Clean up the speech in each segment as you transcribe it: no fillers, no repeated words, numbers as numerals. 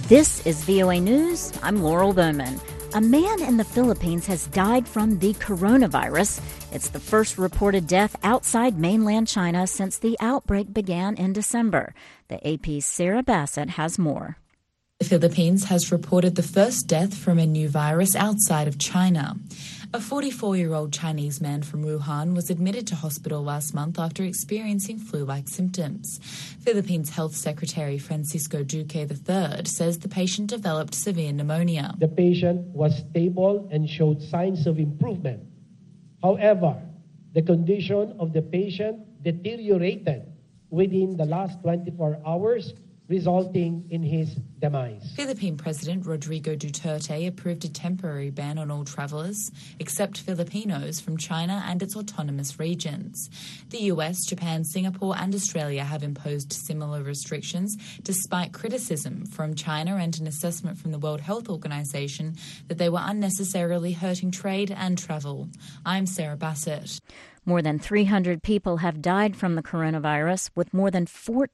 This is VOA News. I'm Laurel Bowman. A man in the Philippines has died from the coronavirus. It's the first reported death outside mainland China since the outbreak began in December. The AP's Sarah Bassett has more. The Philippines has reported the first death from a new virus outside of China. A 44-year-old Chinese man from Wuhan was admitted to hospital last month after experiencing flu-like symptoms. Philippines Health Secretary Francisco Duque III says the patient developed severe pneumonia. The patient was stable and showed signs of improvement. However, the condition of the patient deteriorated within the last 24 hours, resulting in his demise. Philippine President Rodrigo Duterte approved a temporary ban on all travellers, except Filipinos, from China and its autonomous regions. The US, Japan, Singapore and Australia have imposed similar restrictions, despite criticism from China and an assessment from the World Health Organization that they were unnecessarily hurting trade and travel. I'm Sarah Bassett. More than 300 people have died from the coronavirus, with more than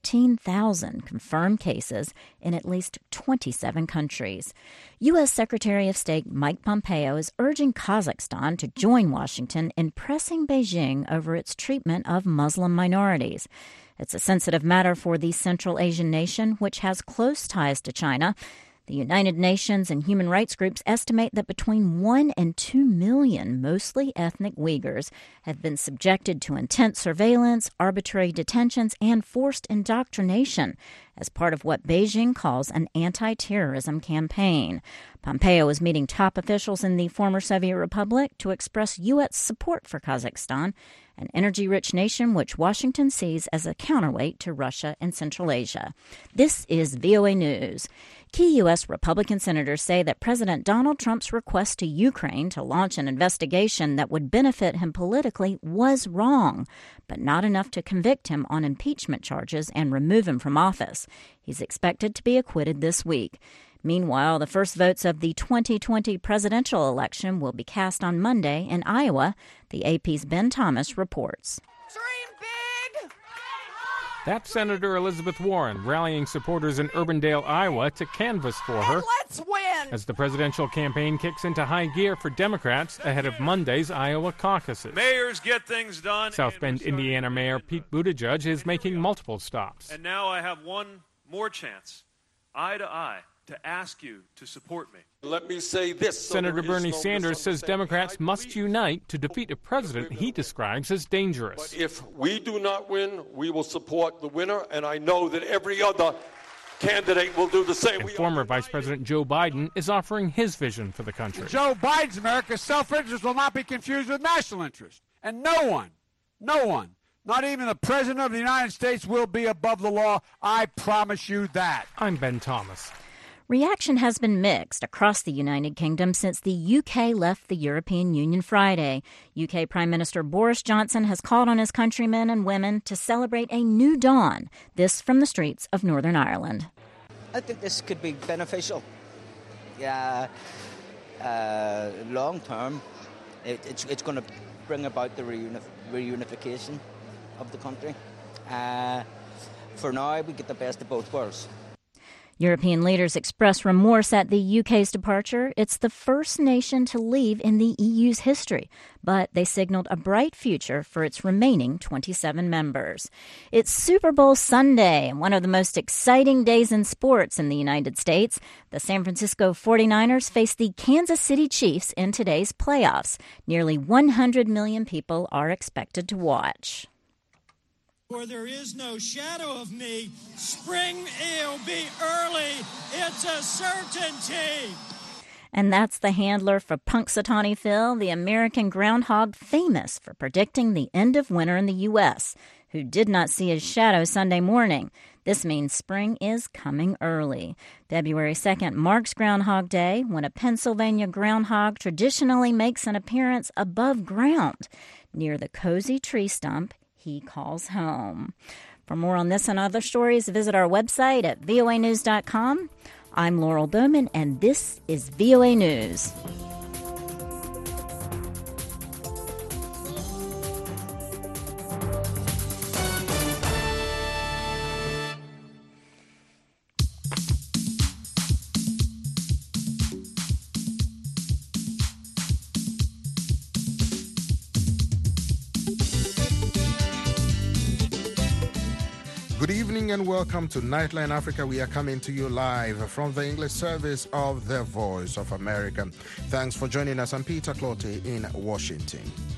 14,000 confirmed cases in at least 27 countries. U.S. Secretary of State Mike Pompeo is urging Kazakhstan to join Washington in pressing Beijing over its treatment of Muslim minorities. It's a sensitive matter for the Central Asian nation, which has close ties to China. The United Nations and human rights groups estimate that between 1 and 2 million, mostly ethnic Uyghurs, have been subjected to intense surveillance, arbitrary detentions, and forced indoctrination as part of what Beijing calls an anti-terrorism campaign. Pompeo is meeting top officials in the former Soviet Republic to express U.S. support for Kazakhstan, an energy-rich nation which Washington sees as a counterweight to Russia and Central Asia. This is VOA News. Key U.S. Republican senators say that President Donald Trump's request to Ukraine to launch an investigation that would benefit him politically was wrong, but not enough to convict him on impeachment charges and remove him from office. He's expected to be acquitted this week. Meanwhile, the first votes of the 2020 presidential election will be cast on Monday in Iowa. The AP's Ben Thomas reports. Dream big! That's Senator Elizabeth Warren rallying supporters in Urbandale, Iowa to canvass for her. And let's win! As the presidential campaign kicks into high gear for Democrats ahead of Monday's Iowa caucuses. Mayors get things done. South Bend, Indiana Mayor Pete Buttigieg is making multiple stops. And now I have one more chance, eye to eye, to ask you to support me. Let me say this. Senator Bernie Sanders says Democrats must unite to defeat a president he describes as dangerous. But if we do not win, we will support the winner, and I know that every other candidate will do the same. And former Vice President Joe Biden is offering his vision for the country. Joe Biden's America's self-interest will not be confused with national interest. And no one, not even the President of the United States will be above the law. I promise you that. I'm Ben Thomas. Reaction has been mixed across the United Kingdom since the UK left the European Union Friday. UK Prime Minister Boris Johnson has called on his countrymen and women to celebrate a new dawn. This from the streets of Northern Ireland. I think this could be beneficial. Long term, it's going to bring about the reunification of the country. For now, we get the best of both worlds. European leaders express remorse at the UK's departure. It's the first nation to leave in the EU's history, but they signaled a bright future for its remaining 27 members. It's Super Bowl Sunday, and one of the most exciting days in sports in the United States. The San Francisco 49ers face the Kansas City Chiefs in today's playoffs. Nearly 100 million people are expected to watch. Where there is no shadow of me, spring will be early. It's a certainty. And that's the handler for Punxsutawney Phil, the American groundhog famous for predicting the end of winter in the U.S., who did not see his shadow Sunday morning. This means spring is coming early. February 2nd marks Groundhog Day, when a Pennsylvania groundhog traditionally makes an appearance above ground near the cozy tree stump he calls home. For more on this and other stories, visit our website at voanews.com. I'm Laurel Bowman, and this is VOA News. Good evening and welcome to Nightline Africa. We are coming to you live from the English service of the Voice of America. Thanks for joining us. I'm Peter Clottey in Washington.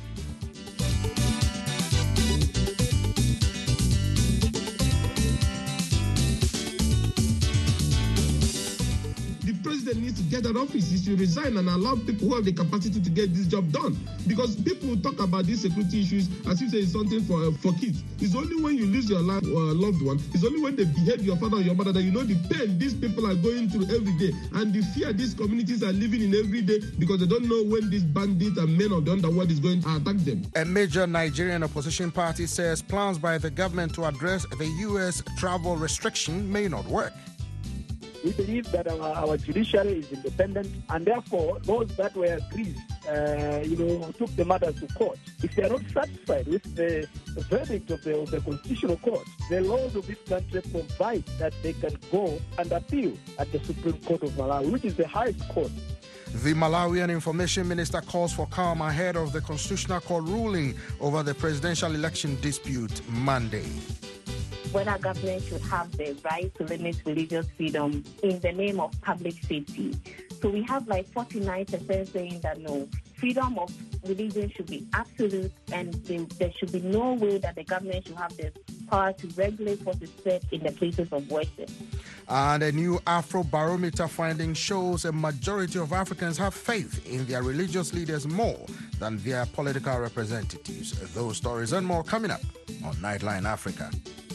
The president needs to get out of office. He should resign and allow people who have the capacity to get this job done. Because people talk about these security issues as if it's something for kids. It's only when you lose your loved one, it's only when they behead your father or your mother that you know the pain these people are going through every day and the fear these communities are living in every day because they don't know when these bandits and men of the underworld is going to attack them. A major Nigerian opposition party says plans by the government to address the U.S. travel restriction may not work. We believe that our judiciary is independent, and therefore those that were aggrieved, took the matters to court. If they are not satisfied with the verdict of the Constitutional Court, the laws of this country provide that they can go and appeal at the Supreme Court of Malawi, which is the highest court. The Malawian Information Minister calls for calm ahead of the Constitutional Court ruling over the presidential election dispute Monday. Whether government should have the right to limit religious freedom in the name of public safety. So we have like 49% saying that no, freedom of religion should be absolute and there should be no way that the government should have the power to regulate what is said in the places of worship. And a new Afrobarometer finding shows a majority of Africans have faith in their religious leaders more than their political representatives. Those stories and more coming up on Nightline Africa.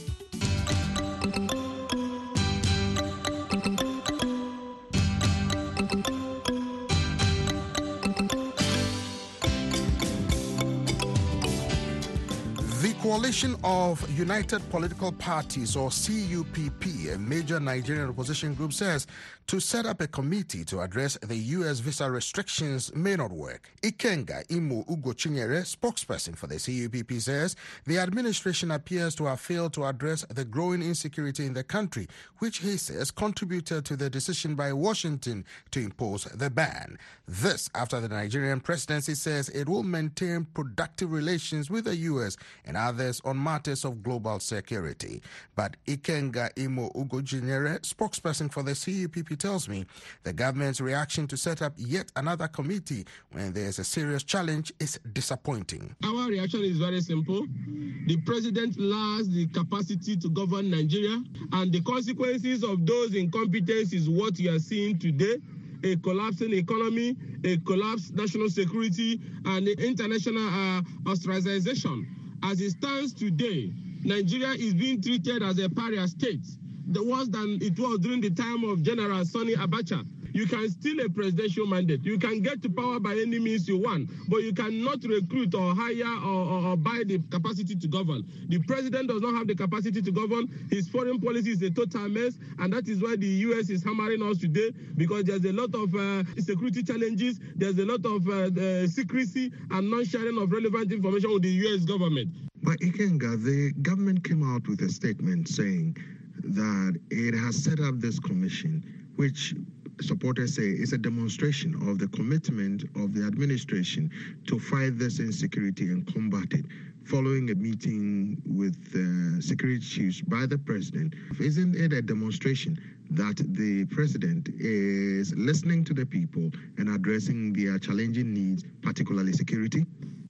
Coalition of United Political Parties, or CUPP, a major Nigerian opposition group, says to set up a committee to address the U.S. visa restrictions may not work. Ikenga Imo Ugochinyere, spokesperson for the CUPP, says the administration appears to have failed to address the growing insecurity in the country, which he says contributed to the decision by Washington to impose the ban. This after the Nigerian presidency says it will maintain productive relations with the U.S. and others on matters of global security. But Ikenga Imo Ugochinyere, spokesperson for the CUPP, tells me the government's reaction to set up yet another committee when there's a serious challenge is disappointing. Our reaction is very simple. The president lacks the capacity to govern Nigeria, and the consequences of those incompetence is what you are seeing today. A collapsing economy, a collapsed national security, and the international ostracization. As it stands today, Nigeria is being treated as a pariah state, the worse than it was during the time of General Sani Abacha. You can steal a presidential mandate. You can get to power by any means you want, but you cannot recruit or hire or buy the capacity to govern. The president does not have the capacity to govern. His foreign policy is a total mess, and that is why the U.S. is hammering us today, because there's a lot of security challenges, there's a lot of secrecy and non-sharing of relevant information with the U.S. government. But Ikenga, the government came out with a statement saying that it has set up this commission, which supporters say is a demonstration of the commitment of the administration to fight this insecurity and combat it, following a meeting with security chiefs by the president. Isn't it a demonstration that the president is listening to the people and addressing their challenging needs, particularly security?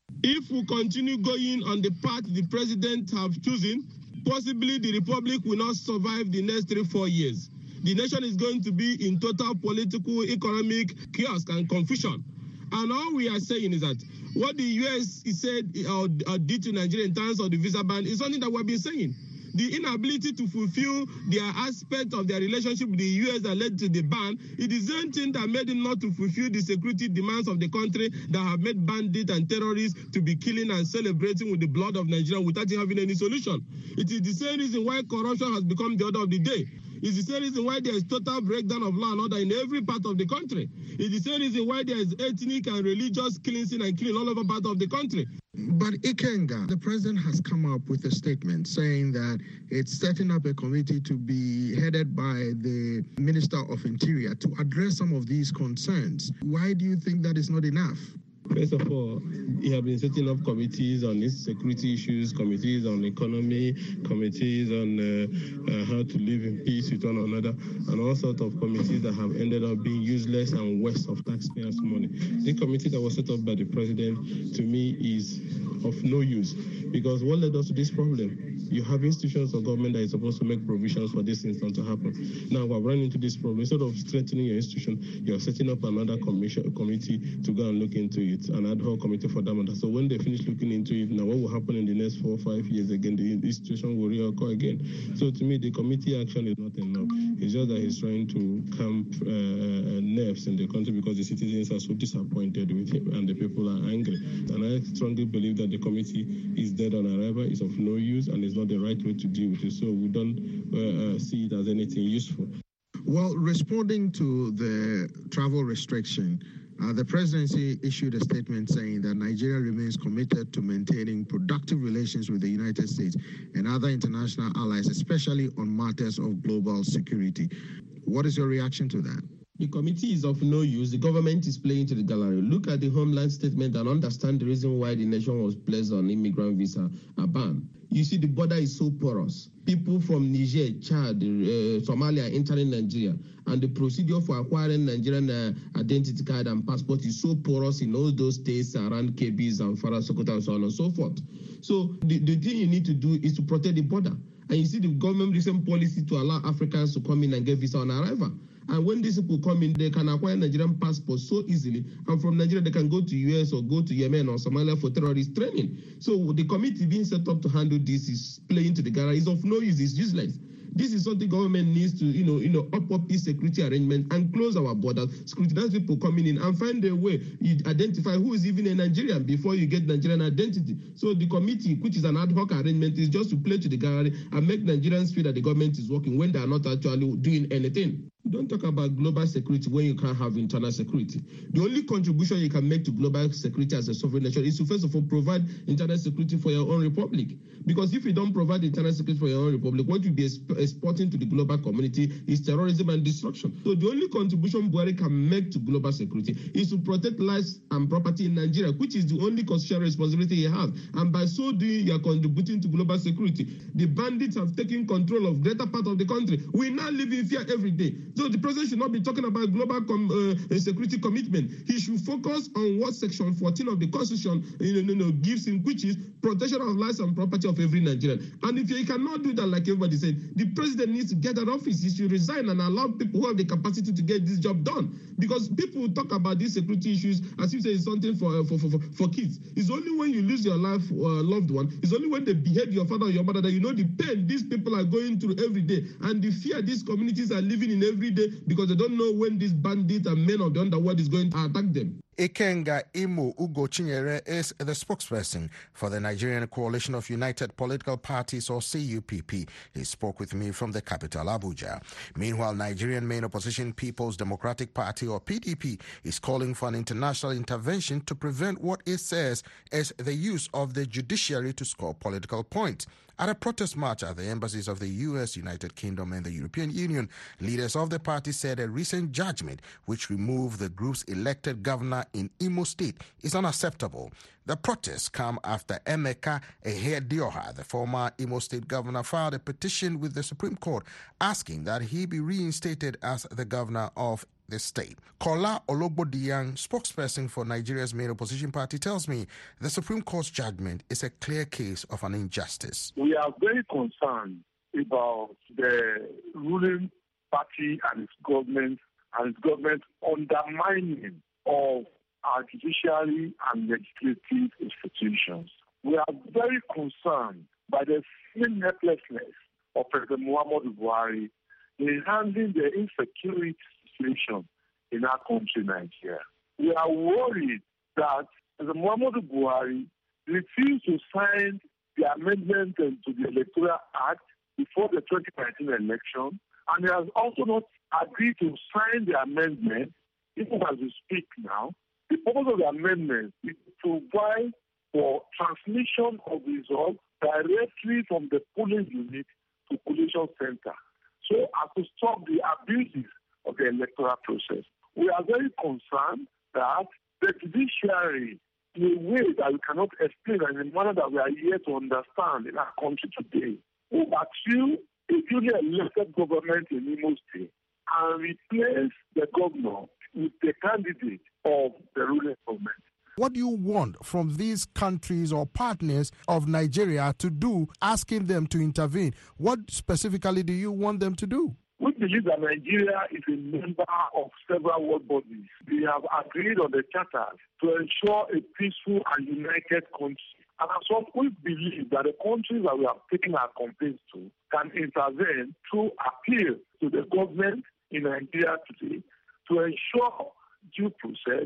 If we continue going on the path the president have chosen, possibly the republic will not survive the next 3-4 years. The nation is going to be in total political, economic chaos and confusion. And all we are saying is that what the U.S. said or did to Nigeria in terms of the visa ban is something that we've been saying. The inability to fulfill their aspect of their relationship with the U.S. that led to the ban, it is the same thing that made them not to fulfill the security demands of the country that have made bandits and terrorists to be killing and celebrating with the blood of Nigeria without having any solution. It is the same reason why corruption has become the order of the day. It's the same reason why there is total breakdown of law and order in every part of the country. It's the same reason why there is ethnic and religious cleansing and killing all over part of the country. But Ikenga, the president has come up with a statement saying that it's setting up a committee to be headed by the Minister of Interior to address some of these concerns. Why do you think that is not enough? First of all, he has been setting up committees on security issues, committees on economy, committees on how to live in peace with one another, and all sorts of committees that have ended up being useless and waste of taxpayers' money. The committee that was set up by the president, to me, is of no use, because what led us to this problem? You have institutions of government that is supposed to make provisions for this instance to happen. Now we've run into this problem. Instead of strengthening your institution, you're setting up another committee to go and look into it, an ad hoc committee for that matter. So when they finish looking into it, now what will happen in the next 4 or 5 years again? The situation will reoccur again. So to me, the committee action is not enough. It's just that he's trying to calm nerves in the country because the citizens are so disappointed with him and the people are angry. And I strongly believe that the committee is dead on arrival, is of no use, and is not the right way to deal with it. So we don't see it as anything useful. Well, responding to the travel restriction, the presidency issued a statement saying that Nigeria remains committed to maintaining productive relations with the United States and other international allies, especially on matters of global security. What is your reaction to that? The committee is of no use. The government is playing to the gallery. Look at the Homeland statement and understand the reason why the nation was placed on immigrant visa ban. You see, the border is so porous. People from Niger, Chad, Somalia entering Nigeria, and the procedure for acquiring Nigerian identity card and passport is so porous in all those states around Kebbi, Zamfara, Sokoto, and so on and so forth. So the thing you need to do is to protect the border. And you see the government recent policy to allow Africans to come in and get visa on arrival. And when these people come in, they can acquire Nigerian passports so easily. And from Nigeria, they can go to US or go to Yemen or Somalia for terrorist training. So the committee being set up to handle this is playing to the gallery. It's of no use. It's useless. This is something government needs to, up this security arrangement and close our borders, scrutinize people coming in and find a way you identify who is even a Nigerian before you get Nigerian identity. So the committee, which is an ad hoc arrangement, is just to play to the gallery and make Nigerians feel that the government is working when they are not actually doing anything. You don't talk about global security when you can't have internal security. The only contribution you can make to global security as a sovereign nation is to, first of all, provide internal security for your own republic. Because if you don't provide internal security for your own republic, what you'll be exporting to the global community is terrorism and destruction. So the only contribution Buhari can make to global security is to protect lives and property in Nigeria, which is the only constitutional responsibility he has. And by so doing, you are contributing to global security. The bandits have taken control of greater part of the country. We now live in fear every day. So the president should not be talking about global security commitment. He should focus on what Section 14 of the Constitution gives him, which is protection of lives and property of every Nigerian. And if he cannot do that, like everybody said, the president needs to get out of office. He should resign and allow people who have the capacity to get this job done. Because people talk about these security issues as if it's something for kids. It's only when you lose your loved one, it's only when they behead your father or your mother that you know the pain these people are going through every day and the fear these communities are living in every day because they don't know when these bandits and men of the underworld is going to attack them. Ikenga Imo Ugo Chinyere is the spokesperson for the Nigerian Coalition of United Political Parties, or CUPP. He spoke with me from the capital, Abuja. Meanwhile, Nigerian main opposition People's Democratic Party, or PDP, is calling for an international intervention to prevent what it says is the use of the judiciary to score political points. At a protest march at the embassies of the US, United Kingdom, and the European Union, leaders of the party said a recent judgment which removed the group's elected governor in Imo State is unacceptable. The protests come after Emeka Ehedioha, the former Imo State governor, filed a petition with the Supreme Court asking that he be reinstated as the governor of the state. Kola Ologbodiyan, spokesperson for Nigeria's main opposition party, tells me the Supreme Court's judgment is a clear case of an injustice. We are very concerned about the ruling party and its government undermining of our judiciary and legislative institutions. We are very concerned by the seeming helplessness of President Muhammadu Buhari in handling the insecurity situation in our country, Nigeria. We are worried that President Muhammadu Buhari refused to sign the amendment to the Electoral Act before the 2019 election, and he has also not agreed to sign the amendment, even as we speak now. The purpose of the amendment is to provide for transmission of results directly from the polling unit to collation center, so as to stop the abuses of the electoral process. We are very concerned that the judiciary in a way that we cannot explain and in a manner that we are here to understand in our country today. Who overthrew a duly elected government in Imo State and replace the governor with the candidate of the ruling government. What do you want from these countries or partners of Nigeria to do, asking them to intervene? What specifically do you want them to do? We believe that Nigeria is a member of several world bodies. We have agreed on the charters to ensure a peaceful and united country. And as well, we believe that the countries that we have taken our complaints to can intervene through appeal to the government in Nigeria today to ensure due process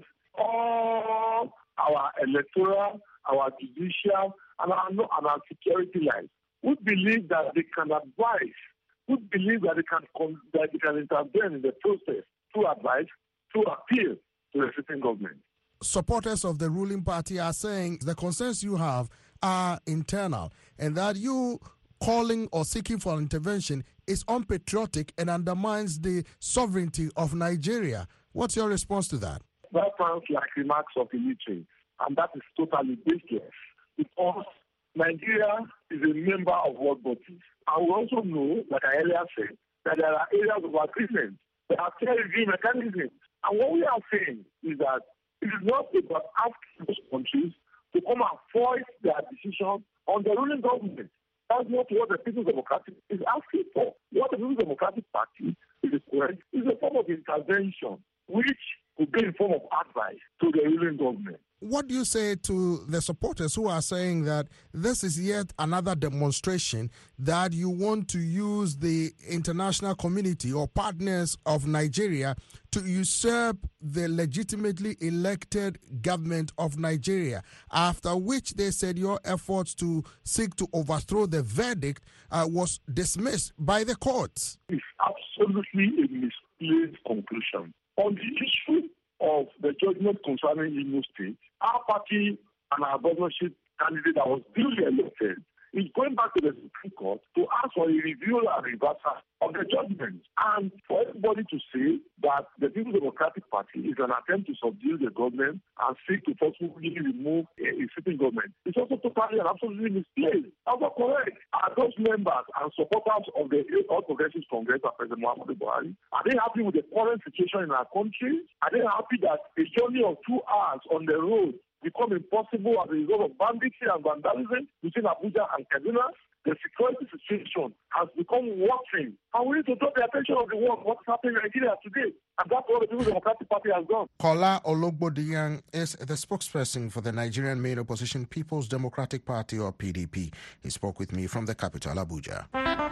all our electoral, our judicial, and our security lives. We believe that they can advise. We believe that they can intervene in the process through advice, through appeal to the sitting government. Supporters of the ruling party are saying the concerns you have are internal and that you calling or seeking for intervention is unpatriotic and undermines the sovereignty of Nigeria. What's your response to that? That sounds like remarks of illiterates, and that is totally baseless because Nigeria is a member of world bodies. And we also know, like I earlier said, that there are areas of agreement. There are peer review mechanisms. And what we are saying is that it is not about asking those countries to come and voice their decision on the ruling government. That's not what the People's Democratic is asking for. What the People's Democratic Party is requiring is a form of intervention, which could be in form of advice to the ruling government. What do you say to the supporters who are saying that this is yet another demonstration that you want to use the international community or partners of Nigeria to usurp the legitimately elected government of Nigeria, after which they said your efforts to seek to overthrow the verdict was dismissed by the courts? It's absolutely a misplaced conclusion. On the issue of the judgment concerning Imo State, our party and our governorship candidate that was duly elected is going back to the Supreme Court to ask for a review and reversal of the judgment. And for everybody to say that the People's Democratic Party is an attempt to subdue the government and seek to forcibly remove a sitting government, it's also totally and absolutely misplaced. That's not correct. Are those members and supporters of the All Progressives Congress and President Muhammadu Buhari, are they happy with the current situation in our country? Are they happy that a journey of 2 hours on the road become impossible as a result of banditry and vandalism between Abuja and Kaduna? The security situation has become worsening. And we need to draw the attention of the world what's happening in Nigeria today. And that's what the People's Democratic Party has done. Kola Ologbodiyan is the spokesperson for the Nigerian main opposition People's Democratic Party, or PDP. He spoke with me from the capital, Abuja.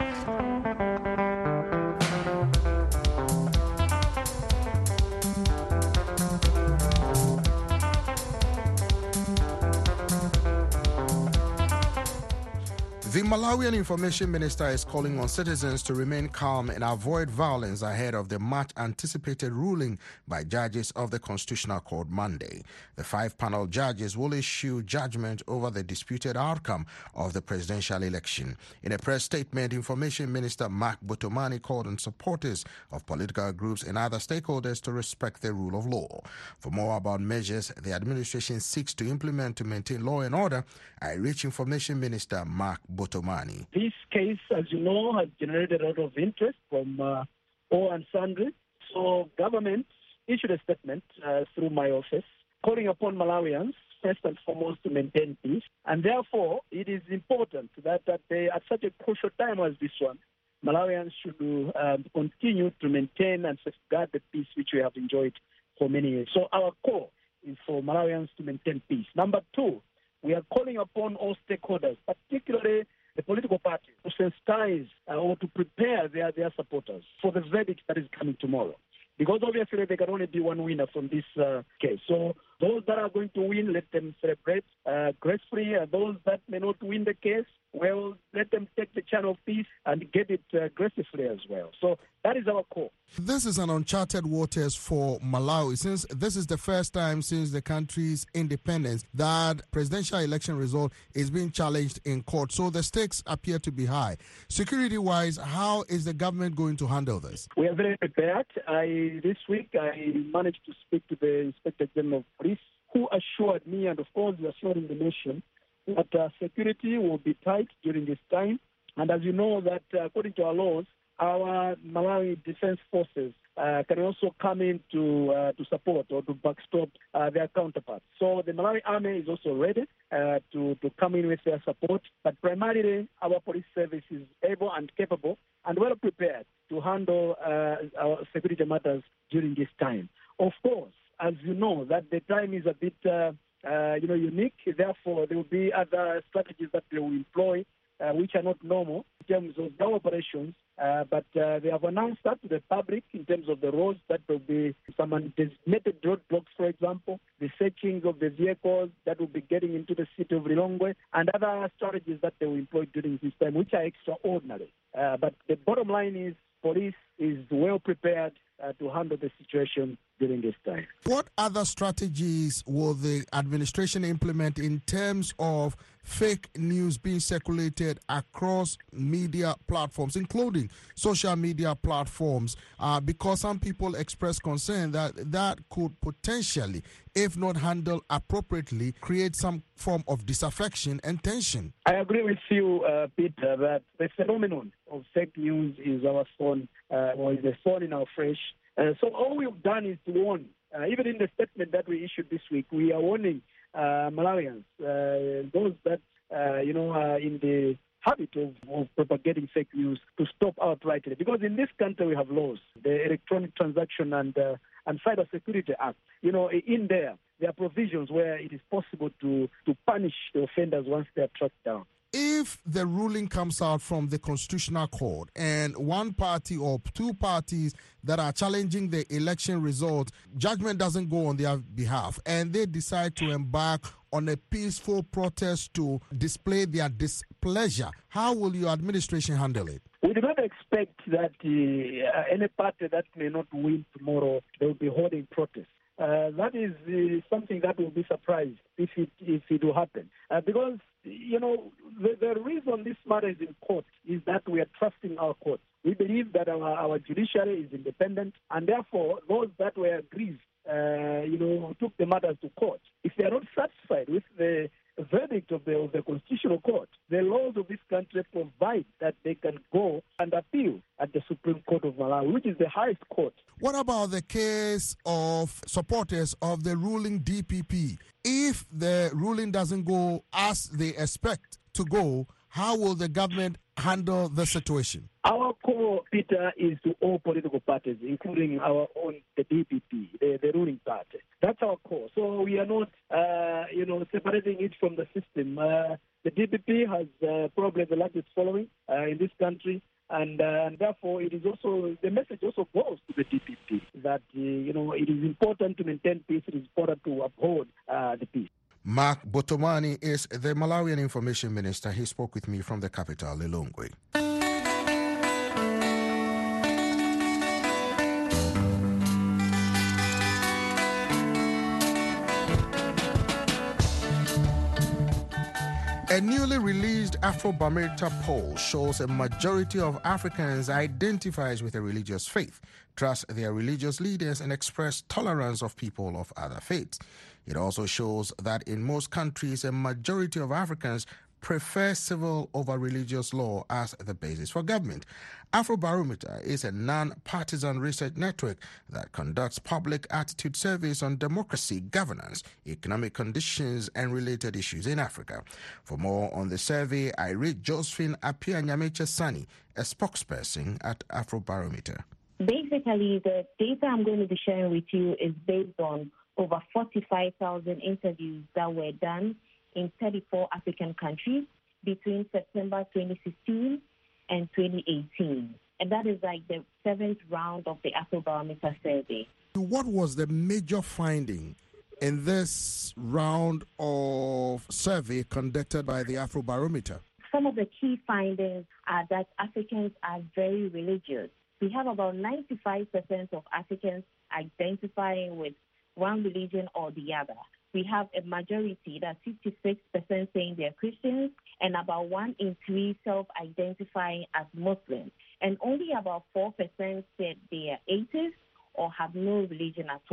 The Malawian Information Minister is calling on citizens to remain calm and avoid violence ahead of the much-anticipated ruling by judges of the Constitutional Court Monday. The 5-panel judges will issue judgment over the disputed outcome of the presidential election. In a press statement, Information Minister Mark Botomani called on supporters of political groups and other stakeholders to respect the rule of law. For more about measures the administration seeks to implement to maintain law and order, I reach Information Minister Mark Botomani. This case, as you know, has generated a lot of interest from all and sundry. So government issued a statement through my office calling upon Malawians, first and foremost, to maintain peace. And therefore, it is important that they, at such a crucial time as this one, Malawians should continue to maintain and safeguard the peace which we have enjoyed for many years. So our call is for Malawians to maintain peace. Number 2, we are calling upon all stakeholders, particularly the political parties, to sensitize or to prepare their supporters for the verdict that is coming tomorrow. Because obviously there can only be one winner from this case. So those that are going to win, let them celebrate gracefully. And those that may not win the case, well, let them take the channel of peace and get it gracefully as well. So that is our call. This is an uncharted waters for Malawi, since this is the first time since the country's independence that presidential election result is being challenged in court. So the stakes appear to be high. Security-wise, how is the government going to handle this? We are very prepared. This week I managed to speak to the Inspector General of Police police, who assured me, and of course assuring the nation, that security will be tight during this time. And as you know, that according to our laws, our Malawi Defense Forces can also come in to support or to backstop their counterparts. So the Malawi Army is also ready to come in with their support. But primarily, our police service is able and capable and well prepared to handle our security matters during this time. Of course, as you know, that the time is a bit unique. Therefore, there will be other strategies that they will employ which are not normal in terms of their operations, but they have announced that to the public in terms of the roads, that there will be some designated roadblocks, for example, the searching of the vehicles that will be getting into the city of Lilongwe, and other strategies that they will employ during this time, which are extraordinary. But the bottom line is police is well prepared to handle the situation during this time. What other strategies will the administration implement in terms of fake news being circulated across media platforms, including social media platforms? Because some people express concern that that could potentially, if not handled appropriately, create some form of disaffection and tension. I agree with you, Peter, that the phenomenon of fake news is our thorn, or is a thorn in our flesh. So all we've done is to warn. Even in the statement that we issued this week, we are warning Malawians, those that are in the habit of propagating fake news, to stop outrightly. Because in this country we have laws, the Electronic Transaction and Cyber Security Act. In there are provisions where it is possible to punish the offenders once they are tracked down. If the ruling comes out from the Constitutional Court and one party or two parties that are challenging the election result, judgment doesn't go on their behalf, and they decide to embark on a peaceful protest to display their displeasure, how will your administration handle it? We do not expect that any party that may not win tomorrow, they will be holding protests. That is something that will be surprised if it will happen. Because, the reason this matter is in court is that we are trusting our courts. We believe that our judiciary is independent, and therefore those that were aggrieved, took the matters to court. If they are not satisfied with the verdict of the Constitutional Court, the laws of this country provide that they can go and appeal at the Supreme Court of Malawi, which is the highest court. What about the case of supporters of the ruling DPP? If the ruling doesn't go as they expect to go, how will the government handle the situation? Our call, Peter, is to all political parties, including our own, the DPP, the ruling party. That's our call. So we are not, separating it from the system. The DPP has probably the largest following in this country, and therefore it is also, the message also goes to the DPP that, it is important to maintain peace, it is important to uphold the peace. Mark Botomani is the Malawian Information Minister. He spoke with me from the capital, Lilongwe. A newly released Afrobarometer poll shows a majority of Africans identifies with a religious faith, trust their religious leaders, and express tolerance of people of other faiths. It also shows that in most countries, a majority of Africans prefer civil over religious law as the basis for government. Afrobarometer is a non-partisan research network that conducts public attitude surveys on democracy, governance, economic conditions, and related issues in Africa. For more on the survey, I read Josephine Apia-Nyameche Sani, a spokesperson at Afrobarometer. Basically, the data I'm going to be sharing with you is based on over 45,000 interviews that were done in 34 African countries between September 2016 and 2018. And that is like the 7th round of the Afrobarometer survey. What was the major finding in this round of survey conducted by the Afrobarometer? Some of the key findings are that Africans are very religious. We have about 95% of Africans identifying with one religion or the other. We have a majority, that's 56% saying they're Christians, and about 1 in 3 self-identifying as Muslims. And only about 4% said they are atheists or have no religion at all.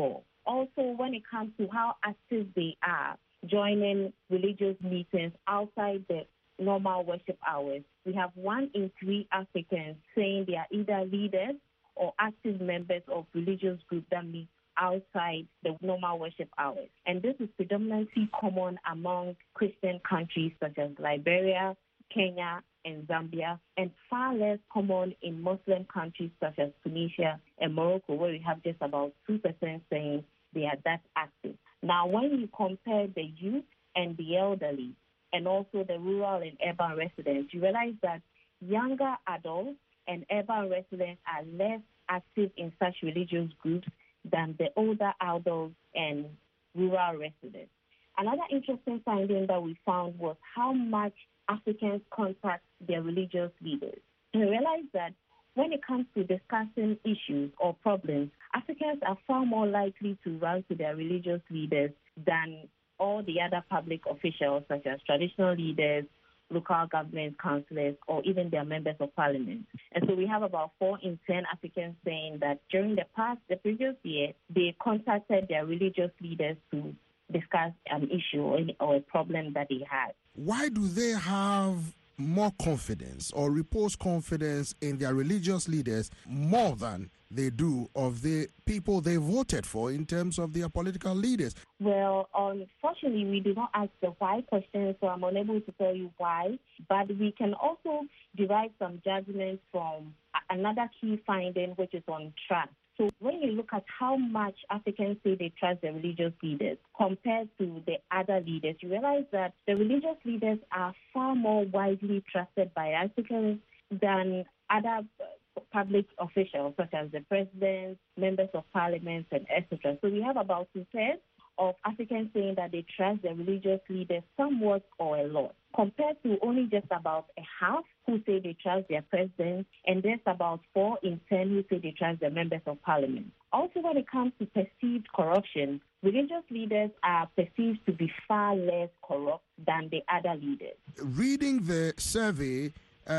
also when it comes to how active they are joining religious meetings outside the normal worship hours, we have 1 in 3 Africans saying they are either leaders or active members of religious groups that meet outside the normal worship hours. And this is predominantly common among Christian countries such as Liberia, Kenya, and Zambia, and far less common in Muslim countries such as Tunisia and Morocco, where we have just about 2% saying they are that active. Now, when you compare the youth and the elderly, and also the rural and urban residents, you realize that younger adults and urban residents are less active in such religious groups than the older adults and rural residents. Another interesting finding that we found was how much Africans contact their religious leaders. We realized that when it comes to discussing issues or problems, Africans are far more likely to run to their religious leaders than all the other public officials, such as traditional leaders, local government councillors, or even their members of parliament. And so we have about 4 in 10 Africans saying that during the previous year, they contacted their religious leaders to discuss an issue or a problem that they had. Why do they have more confidence or repose confidence in their religious leaders more than they do of the people they voted for in terms of their political leaders? Well, unfortunately, we do not ask the why question, so I'm unable to tell you why. But we can also derive some judgment from another key finding, which is on trust. So when you look at how much Africans say they trust their religious leaders compared to the other leaders, you realize that the religious leaders are far more widely trusted by Africans than other public officials, such as the president, members of parliament, and etc. So we have about 2/3 of Africans saying that they trust their religious leaders somewhat or a lot, compared to only just about a half who say they trust their president, and there's about 4 in 10 who say they trust their members of parliament. Also, when it comes to perceived corruption, religious leaders are perceived to be far less corrupt than the other leaders. Reading the survey,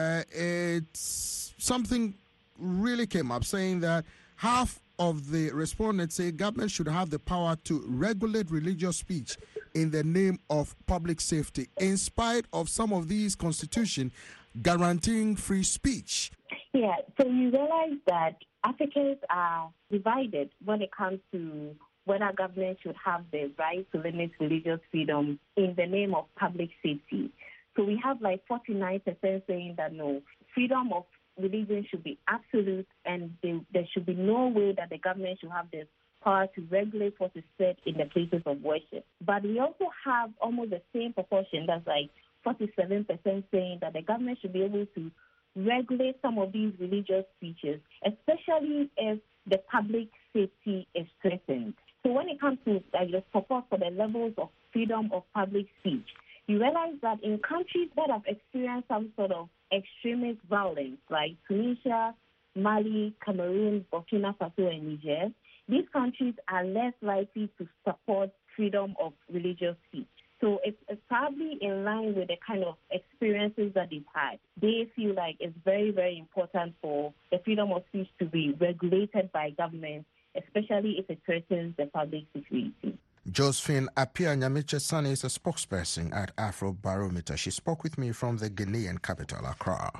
it's something really came up saying that half of the respondents say government should have the power to regulate religious speech in the name of public safety, in spite of some of these constitutions guaranteeing free speech. Yeah, so you realize that Africans are divided when it comes to whether government should have the right to limit religious freedom in the name of public safety. So we have like 49% saying that no, freedom of religion should be absolute, and there should be no way that the government should have the power to regulate what is said in the places of worship. But we also have almost the same proportion, that's like 47% saying that the government should be able to regulate some of these religious speeches, especially if the public safety is threatened. So when it comes to the support for the levels of freedom of public speech, you realize that in countries that have experienced some sort of extremist violence, like Tunisia, Mali, Cameroon, Burkina Faso, and Niger, these countries are less likely to support freedom of religious speech. So it's probably in line with the kind of experiences that they've had. They feel like it's very, very important for the freedom of speech to be regulated by government, especially if it threatens the public security. Josephine Apia Nyamiche-Sane is a spokesperson at Afrobarometer. She spoke with me from the Ghanaian capital, Accra.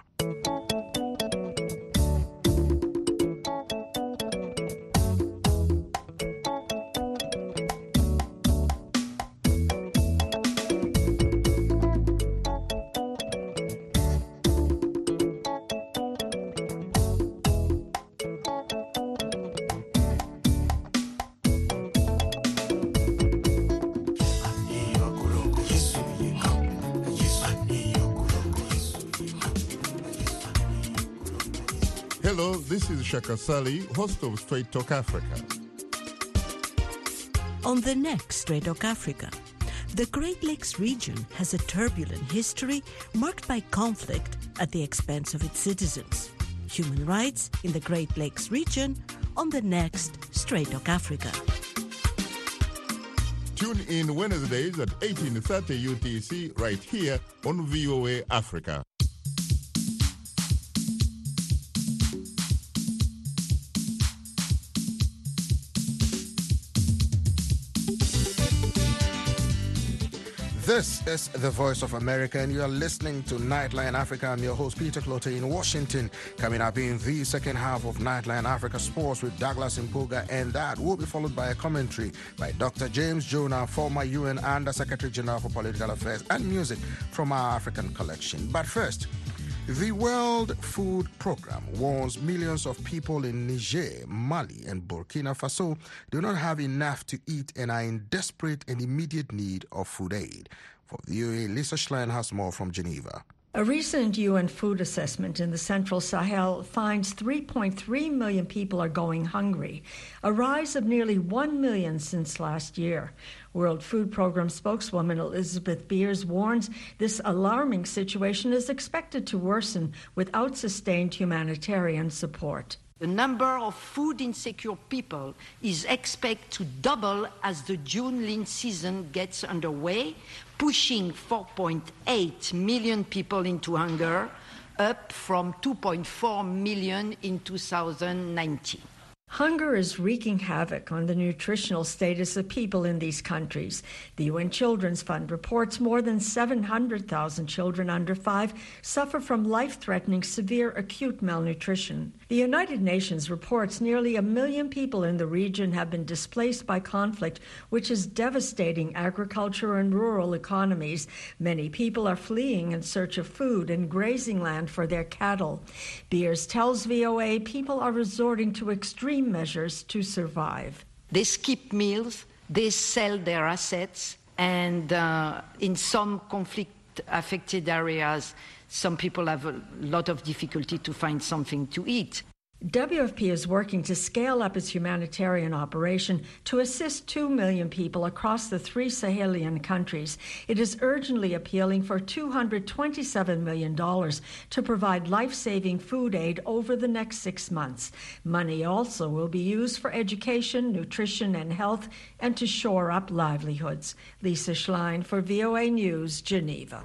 Hello, this is Shaka Sali, host of Straight Talk Africa. On the next Straight Talk Africa, the Great Lakes region has a turbulent history marked by conflict at the expense of its citizens. Human rights in the Great Lakes region on the next Straight Talk Africa. Tune in Wednesdays at 18:30 UTC right here on VOA Africa. This is the Voice of America, and you are listening to Nightline Africa. I'm your host, Peter Clote, in Washington. Coming up in the second half of Nightline Africa Sports with Douglas Mpuga, and that will be followed by a commentary by Dr. James Jonah, former UN Under Secretary General for Political Affairs, and music from our African collection. But first, the World Food Programme warns millions of people in Niger, Mali, and Burkina Faso do not have enough to eat and are in desperate and immediate need of food aid. For VOA, Lisa Schlein has more from Geneva. A recent UN food assessment in the Central Sahel finds 3.3 million people are going hungry, a rise of nearly 1 million since last year. World Food Programme spokeswoman Elizabeth Beers warns this alarming situation is expected to worsen without sustained humanitarian support. The number of food insecure people is expected to double as the June lean season gets underway, pushing 4.8 million people into hunger, up from 2.4 million in 2019. Hunger is wreaking havoc on the nutritional status of people in these countries. The UN Children's Fund reports more than 700,000 children under 5 suffer from life-threatening severe acute malnutrition. The United Nations reports nearly 1 million people in the region have been displaced by conflict, which is devastating agriculture and rural economies. Many people are fleeing in search of food and grazing land for their cattle. Beers tells VOA people are resorting to extreme measures to survive. They skip meals, they sell their assets, and in some conflict-affected areas, some people have a lot of difficulty to find something to eat. WFP is working to scale up its humanitarian operation to assist 2 million people across the 3 Sahelian countries. It is urgently appealing for $227 million to provide life-saving food aid over the next 6 months. Money also will be used for education, nutrition, and health, and to shore up livelihoods. Lisa Schlein for VOA News, Geneva.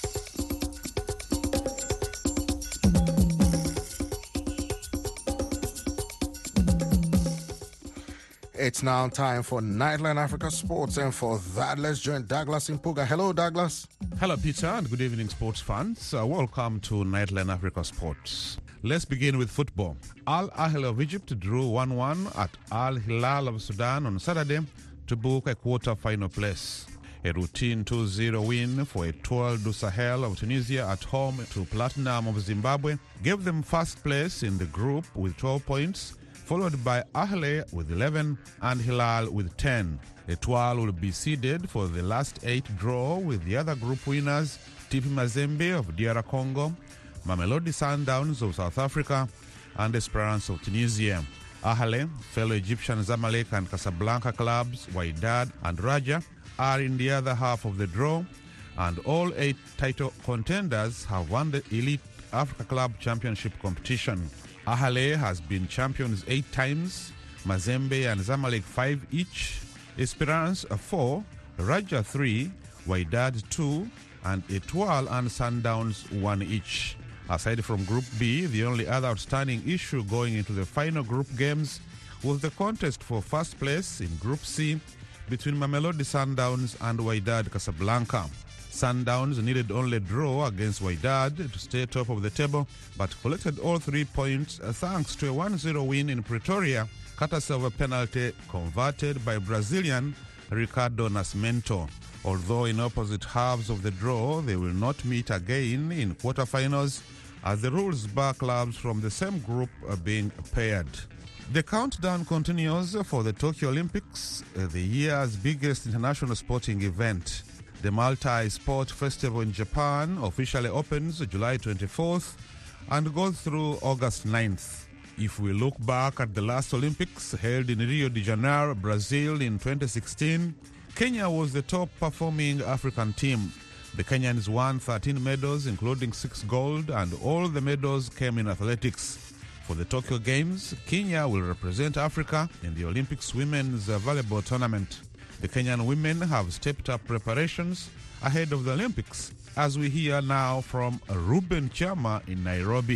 It's now time for Nightline Africa Sports, and for that, let's join Douglas Mpuga. Hello, Douglas. Hello, Peter, and good evening, sports fans. Welcome to Nightline Africa Sports. Let's begin with football. Al Ahly of Egypt drew 1-1 at Al Hilal of Sudan on Saturday to book a quarter-final place. A routine 2-0 win for Etoile du Sahel of Tunisia at home to Platinum of Zimbabwe gave them first place in the group with 12 points, followed by Ahly with 11 and Hilal with 10. Etoile will be seeded for the last 8 draw with the other group winners TP Mazembe of DR Congo, Mamelodi Sundowns of South Africa, and Esperance of Tunisia. Ahly, fellow Egyptian Zamalek and Casablanca clubs Wydad and Raja are in the other half of the draw, and all 8 title contenders have won the Elite Africa Club Championship competition. Ahly has been champions 8 times, Mazembe and Zamalek 5 each, Esperance 4, Raja 3, Wydad 2, and Etoile and Sundowns 1 each. Aside from Group B, the only other outstanding issue going into the final group games was the contest for first place in Group C between Mamelodi Sundowns and Wydad Casablanca. Sundowns needed only draw against Wydad to stay top of the table, but collected all 3 points thanks to a 1-0 win in Pretoria, courtesy of a penalty converted by Brazilian Ricardo Nascimento. Although in opposite halves of the draw, they will not meet again in quarterfinals, as the rules bar clubs from the same group are being paired. The countdown continues for the Tokyo Olympics, the year's biggest international sporting event. The Multi-Sport Festival in Japan officially opens July 24th and goes through August 9th. If we look back at the last Olympics held in Rio de Janeiro, Brazil in 2016, Kenya was the top-performing African team. The Kenyans won 13 medals, including 6 gold, and all the medals came in athletics. For the Tokyo Games, Kenya will represent Africa in the Olympics women's volleyball tournament. The Kenyan women have stepped up preparations ahead of the Olympics, as we hear now from Ruben Chama in Nairobi.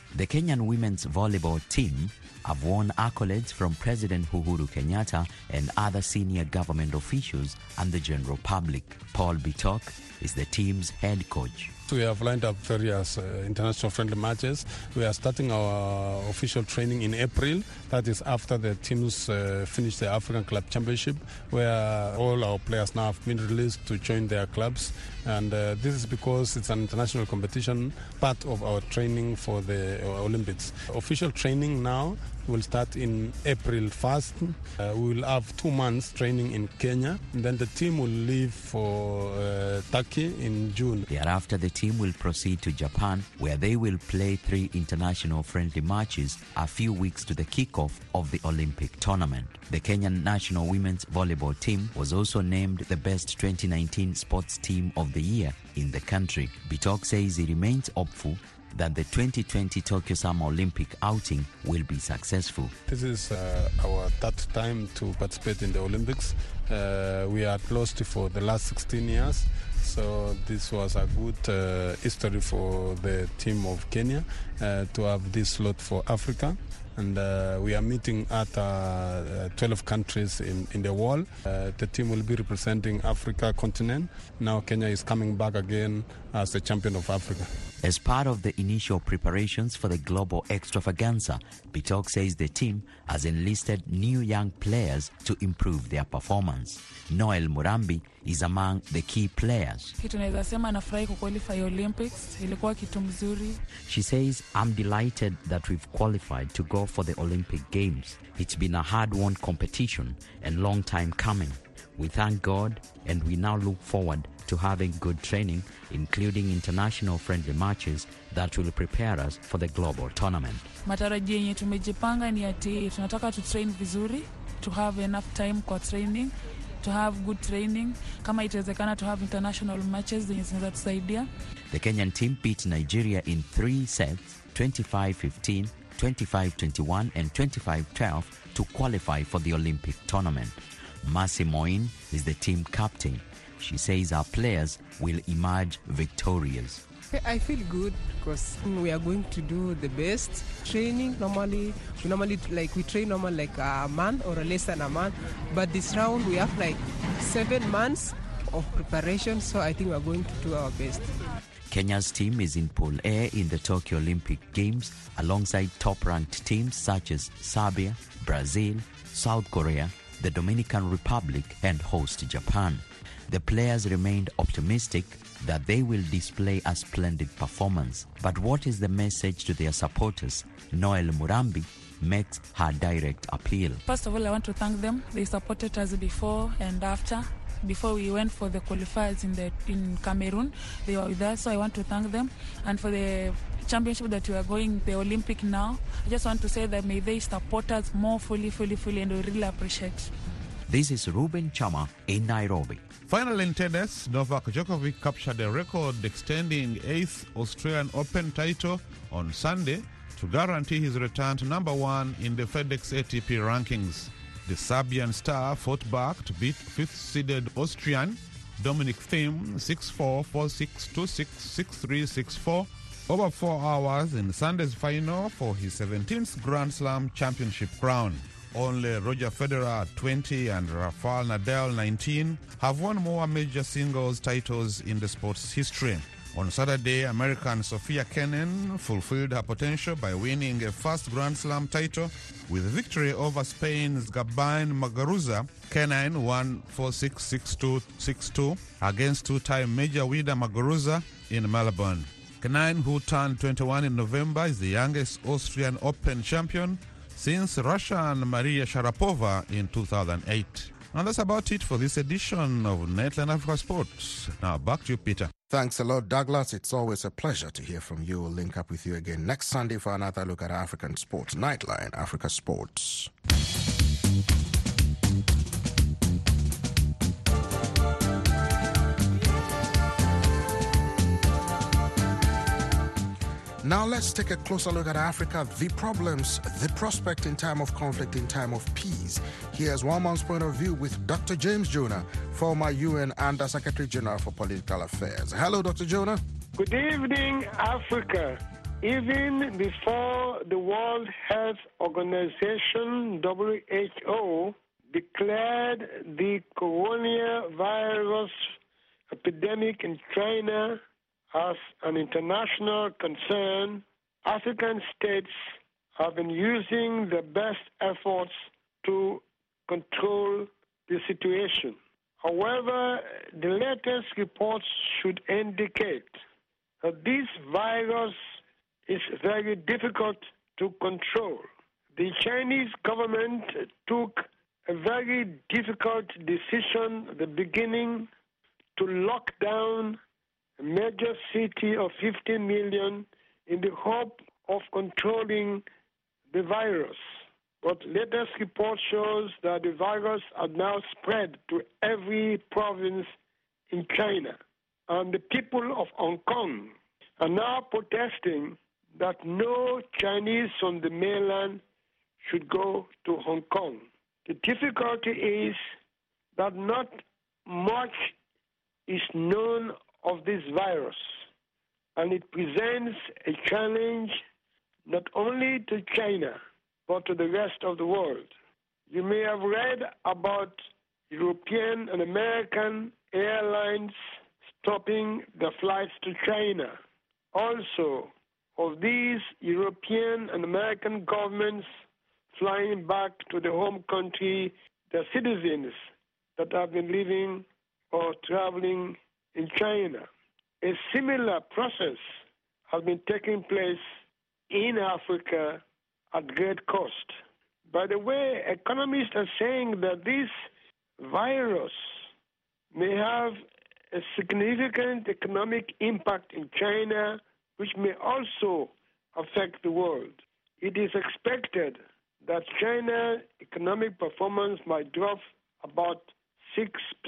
The Kenyan women's volleyball team have won accolades from President Uhuru Kenyatta and other senior government officials and the general public. Paul Bitok is the team's head coach. We have lined up various international friendly matches. We are starting our official training in April. That is after the teams finish the African Club Championship, where all our players now have been released to join their clubs. And this is because it's an international competition, part of our training for the Olympics. Official training now will start in April 1st. We will have 2 months training in Kenya. And then the team will leave for Turkey in June. Thereafter, the team will proceed to Japan, where they will play 3 international friendly matches a few weeks to the kickoff of the Olympic tournament. The Kenyan national women's volleyball team was also named the best 2019 sports team of the year in the country. Bitok says he remains hopeful that the 2020 Tokyo Summer Olympic outing will be successful. This is our third time to participate in the Olympics. We are lost for the last 16 years. So this was a good history for the team of Kenya to have this slot for Africa. And we are meeting at 12 countries in the world. The team will be representing Africa continent. Now Kenya is coming back again as the champion of Africa. As part of the initial preparations for the global extravaganza, Bitok says the team has enlisted new young players to improve their performance. Noel Murambi is among the key players. She says, I'm delighted that we've qualified to go for the Olympic Games. It's been a hard-won competition and long time coming. We thank God and we now look forward to having good training, including international friendly matches that will prepare us for the global tournament. Matarajio yenye tumejipanga ni ati tunataka to train vizuri, to have enough time kwa training, to have good training, kama itawezekana to have international matches zenye zinaweza tusaidia. The Kenyan team beat Nigeria in 3 sets, 25-15, 25-21 and 25-12 to qualify for the Olympic tournament. Mercy Moin is the team captain. She says our players will emerge victorious. I feel good because we are going to do the best training. We train normally like a month or less than a month, but this round we have like 7 months of preparation, so I think we are going to do our best. Kenya's team is in Pool A in the Tokyo Olympic Games alongside top-ranked teams such as Serbia, Brazil, South Korea, the Dominican Republic and host Japan. The players remained optimistic that they will display a splendid performance. But what is the message to their supporters? Noel Murambi makes her direct appeal. First of all, I want to thank them. They supported us before and after. Before we went for the qualifiers in Cameroon, they were with us, so I want to thank them. And for the championship that we are going, the Olympic now, I just want to say that may they support us more fully, and we really appreciate. This is Ruben Chama in Nairobi. Finally, in tennis, Novak Djokovic captured a record extending 8th Australian Open title on Sunday to guarantee his return to number 1 in the FedEx ATP rankings. The Serbian star fought back to beat 5th-seeded Austrian Dominic Thiem 6-4, 4-6, 2-6, 6-3, 6-4 over 4 hours in Sunday's final for his 17th Grand Slam championship crown. Only Roger Federer 20 and Rafael Nadal 19 have won more major singles titles in the sport's history. On Saturday, American Sophia Kenin fulfilled her potential by winning a first Grand Slam title with victory over Spain's Gabin Muguruza. Kenin won 4-6, 6-2, 6-2 against two-time major winner Muguruza in Melbourne. Kenin, who turned 21 in November, is the youngest Austrian Open champion since Russian Maria Sharapova in 2008. And that's about it for this edition of Nightline Africa Sports. Now back to you, Peter. Thanks a lot, Douglas. It's always a pleasure to hear from you. We'll link up with you again next Sunday for another look at African sports. Nightline Africa Sports. Now let's take a closer look at Africa, the problems, the prospect in time of conflict, in time of peace. Here's one man's point of view with Dr. James Jonah, former UN Under Secretary General for Political Affairs. Hello, Dr. Jonah. Good evening, Africa. Even before the World Health Organization, WHO, declared the coronavirus epidemic in China as an international concern, African states have been using their best efforts to control the situation. However, the latest reports should indicate that this virus is very difficult to control. The Chinese government took a very difficult decision at the beginning to lock down a major city of 50 million in the hope of controlling the virus. But latest report shows that the virus has now spread to every province in China. And the people of Hong Kong are now protesting that no Chinese from the mainland should go to Hong Kong. The difficulty is that not much is known of this virus, and it presents a challenge not only to China, but to the rest of the world. You may have read about European and American airlines stopping their flights to China. Also, of these European and American governments flying back to the home country, their citizens that have been living or traveling in China. A similar process has been taking place in Africa at great cost. By the way, economists are saying that this virus may have a significant economic impact in China, which may also affect the world. It is expected that China's economic performance might drop about 6%.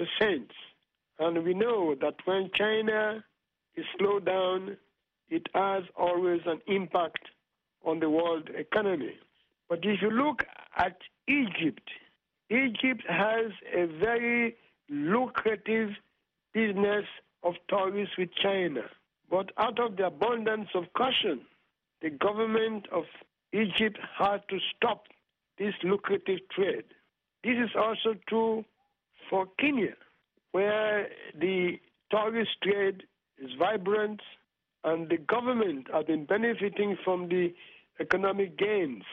And we know that when China is slowed down, it has always an impact on the world economy. But if you look at Egypt, Egypt has a very lucrative business of tourists with China. But out of the abundance of caution, the government of Egypt had to stop this lucrative trade. This is also true for Kenya, where the tourist trade is vibrant and the government has been benefiting from the economic gains.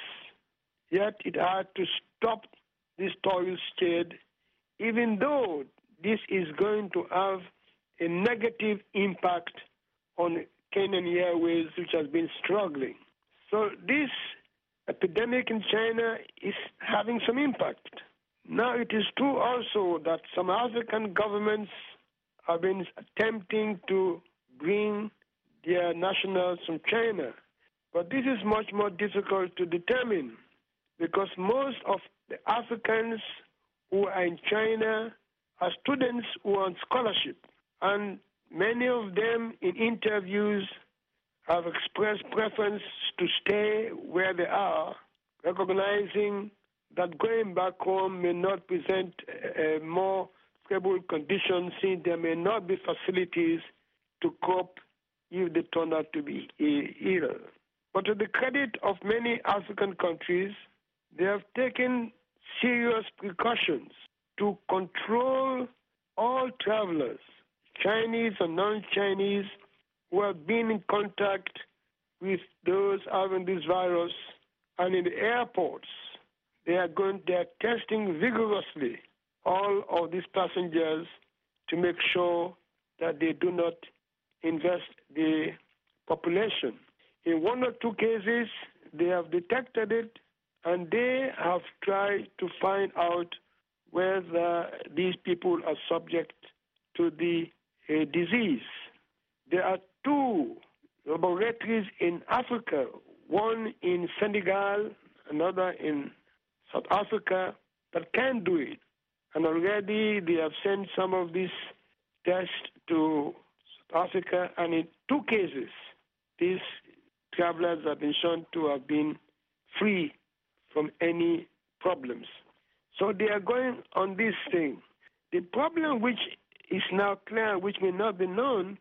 Yet it had to stop this tourist trade, even though this is going to have a negative impact on Kenyan Airways, which has been struggling. So this epidemic in China is having some impact. Now, it is true also that some African governments have been attempting to bring their nationals from China. But this is much more difficult to determine because most of the Africans who are in China are students who are on scholarship. And many of them in interviews have expressed preference to stay where they are, recognizing that going back home may not present a more stable condition since there may not be facilities to cope if they turn out to be ill. But to the credit of many African countries, they have taken serious precautions to control all travelers, Chinese and non-Chinese, who have been in contact with those having this virus. And in the airports, they are testing vigorously all of these passengers to make sure that they do not invest the population. In one or two cases, they have detected it, and they have tried to find out whether these people are subject to the disease. There are two laboratories in Africa, one in Senegal, another in South Africa, that can do it. And already they have sent some of these tests to South Africa, and in two cases, these travelers have been shown to have been free from any problems. So they are going on this thing. The problem which is now clear, which may not be known,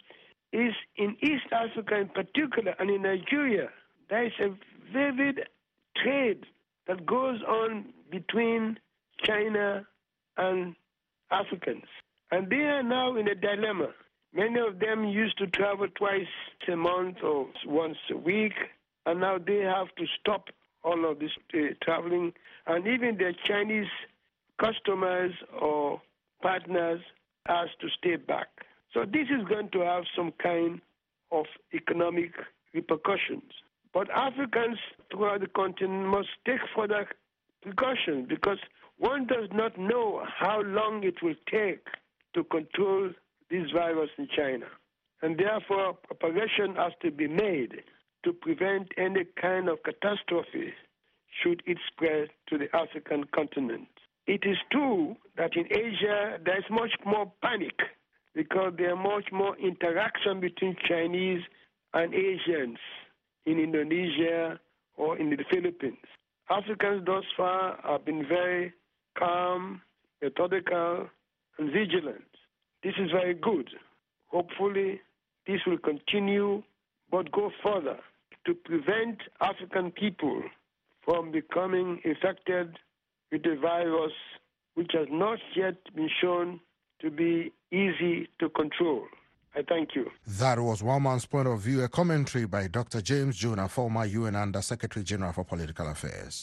is in East Africa in particular and in Nigeria, there is a vivid trade that goes on between China and Africans. And they are now in a dilemma. Many of them used to travel twice a month or once a week, and now they have to stop all of this traveling. And even their Chinese customers or partners asked to stay back. So this is going to have some kind of economic repercussions. But Africans throughout the continent must take further precautions because one does not know how long it will take to control this virus in China. And therefore, preparation has to be made to prevent any kind of catastrophe should it spread to the African continent. It is true that in Asia there is much more panic because there are much more interaction between Chinese and Asians in Indonesia or in the Philippines. Africans thus far have been very calm, methodical, and vigilant. This is very good. Hopefully, this will continue, but go further to prevent African people from becoming infected with the virus, which has not yet been shown to be easy to control. I thank you. That was one man's point of view, a commentary by Dr. James Jonah, former UN Under Secretary General for Political Affairs.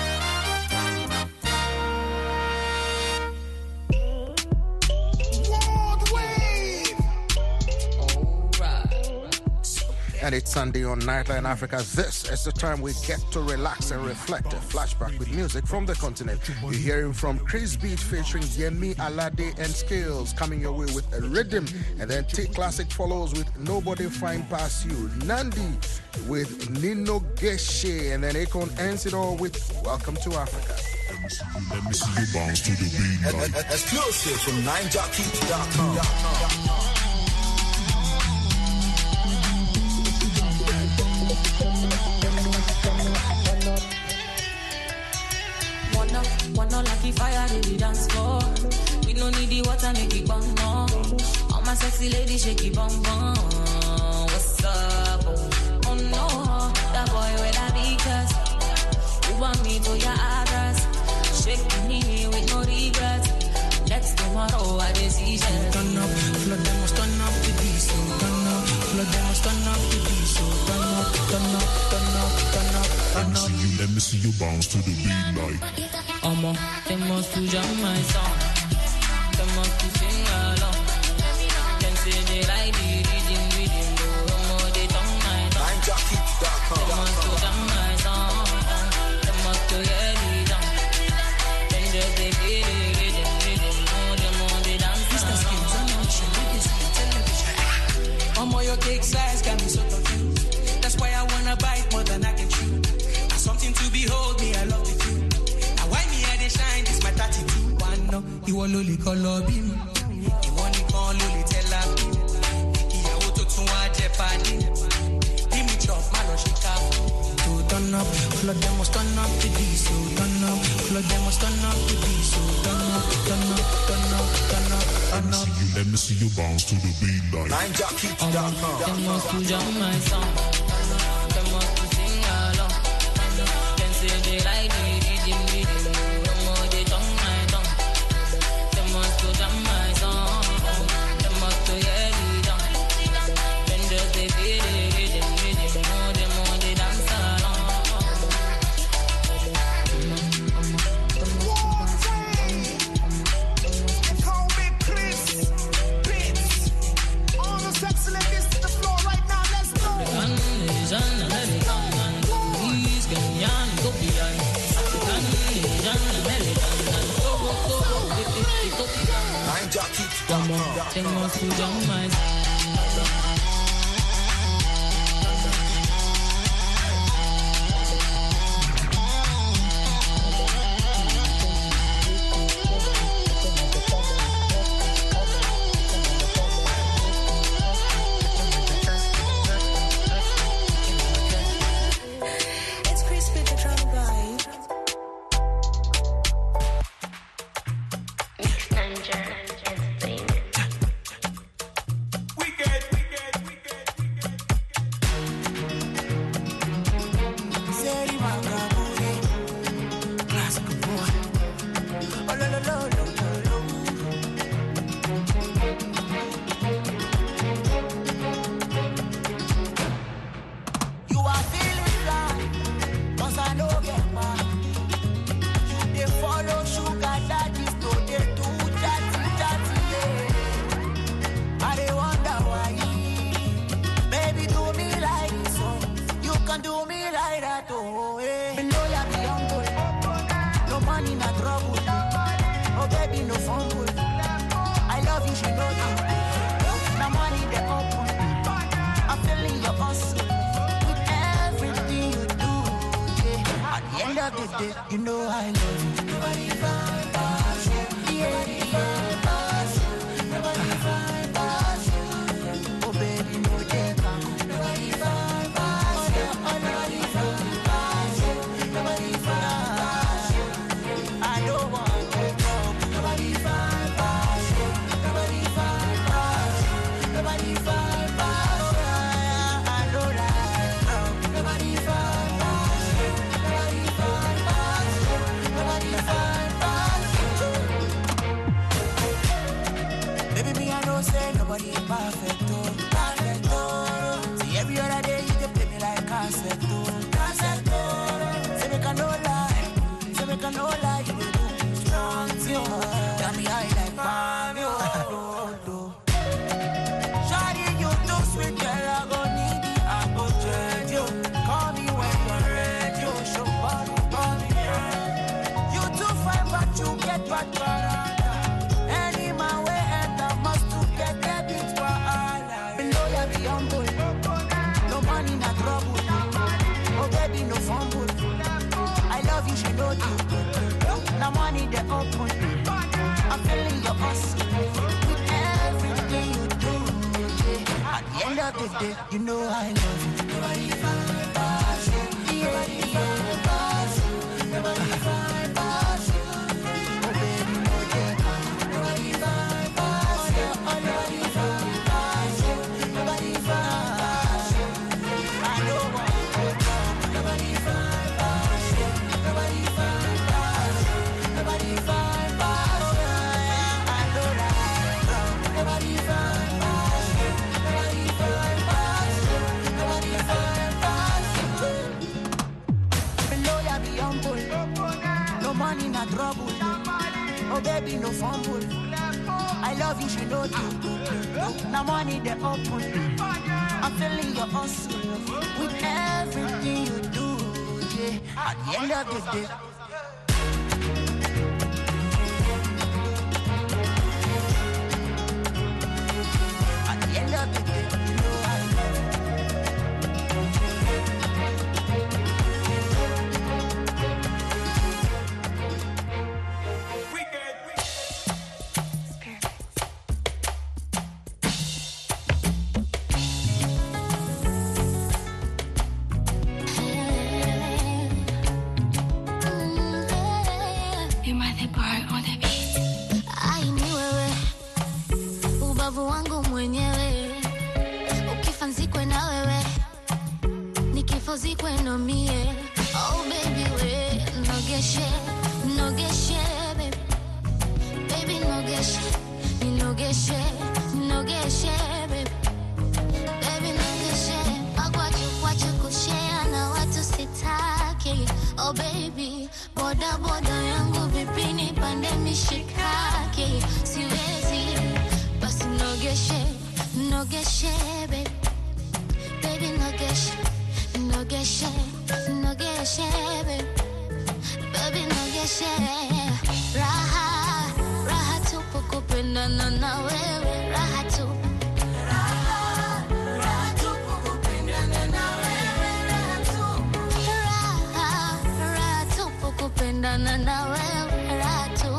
And it's Sunday on Nightline Africa. This is the time we get to relax and reflect. A flashback with music from the continent. You're hearing from Chris Beat featuring Yemi Alade and Scales coming your way with a rhythm. And then T Classic follows with Nobody Find Past You. Nandi with Nino Geshe. And then Akon ends it all with Welcome to Africa. Let me see you bounce to the beat. Exclusive from 9jockey.com. Wanna like fire in the dance floor. We don't need the water, make it bum bum. All my sexy ladies shake it bum bum. What's up? Oh no, that boy with a big ass. You want me to your address? Shake me with no regrets. Next tomorrow I decision. Turn up, flood them must turn up the beat. So turn up, flood them must turn up the beat. So turn up, turn up, turn up, turn up, turn up. Let me see you bounce to the beat like. They must to jam my song. They must to sing along. Can say they like the rhythm, they tongue my tongue. They must to jam my song. They must to get it down. Then just they feel the rhythm, they dance. Mr. Skills, I'm not sure what this television. Your cake size got me so confused. That's why I wanna bite more than I can chew. Something to behold me, I love the view. Now why me I they shine, this my 32. One no, you want loli color beam. You want it call loli tell up. You want to jeopardy. Give me chop, man, no shake up. To turn up, flood them must turn up the beat. So turn up, flood them must turn up the beat. So turn up, turn up, turn up, turn up, turn up. Let me see you bounce to the beat like. 9jockey.com. They must to jam my song. They must to sing along. Say they like the rhythm, they tongue my tongue. They must to jam my song. They must to hear it down. Then just they feel the rhythm, they dance along. Call me Chris Beats. All the sexy ladies to the floor right now. Let's go. They must to jam my It's Chris with the drum vibe. fumble. I love you, she know you. Now money they open. I'm feeling your hustle with everything you do. Yeah. At the end of the day, you know I love you. Nobody find us. Yeah. Nobody find us. Oh baby, no day back. Nobody find us. Nobody find us. Nobody find us. I don't want to go. Nobody find us. Nobody find us. Nobody find us. I know that. Nobody find us. Nobody find us. Nobody find us. Baby, me I know say nobody is perfect, oh, perfect, oh. See every other day you can play me like cassette, oh, cassette, oh. Say me can no lie, say me can no lie, you will do me strong, see oh. Got me high like mommy, oh, oh. Shawty, you too sweet, girl, I go need it, I go change you. Call me when you're ready, oh, show body, body, yeah. You too fine, but you get bad, any man way and I must to get that bitch for all. Below ya be humble, no money, no trouble. Oh baby, no fumble. I love you, she know you. Now money they open. I'm feeling your hustle with everything you do. Yeah. At the end of the day, you know I love you. Nobody find us. Nobody find us. Nobody find us. Oh baby, no day. Nobody find us. Nobody find us. Nobody find us. I know what to do. Nobody find us. Nobody find us. Nobody find us. I know that. Nobody find us. Nobody find us. Nobody find us. Below ya be humble. No money, no trouble. Oh baby, no fumble. I love you, she know you. Now money they open. I'm feeling your hustle with everything you do. Yeah. At the end of the day. At the end of the day, you know I love you. Ubavu wangu mwenyewe, ukifa nzikwe na wewe, nikifo zikwe ndo mie. Oh baby we, nogeshe, nogeshe baby, baby nogeshe, nogeshe, nogeshe baby, baby nogeshe. Magwachu kushare na watu sitaki. Oh baby, boda boda yangu vipi nipande mishikaki, siwezi. Basi nogeshe, nogeshe baby, baby nogeshe, nogeshe, nogeshe baby, baby nogeshe. Raha, raha tupu kupendana na wewe, raha tupu. Raha, raha tupu kupendana na wewe, raha tupu. Raha, raha tupu kupendana na wewe, raha tupu.